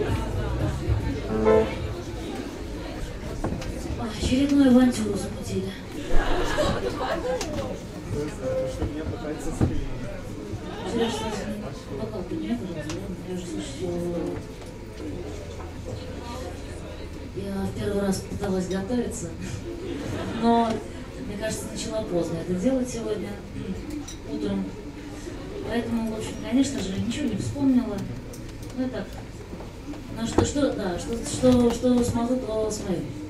Очередную авантюру замутили. Сереж, бокал подними, пожалуйста. Я уже слышу, что я в первый раз пыталась готовиться, но, мне кажется, начала поздно это делать сегодня утром. Поэтому, в общем, конечно же, ничего не вспомнила. Ну и так. Ну что смогу, то свою.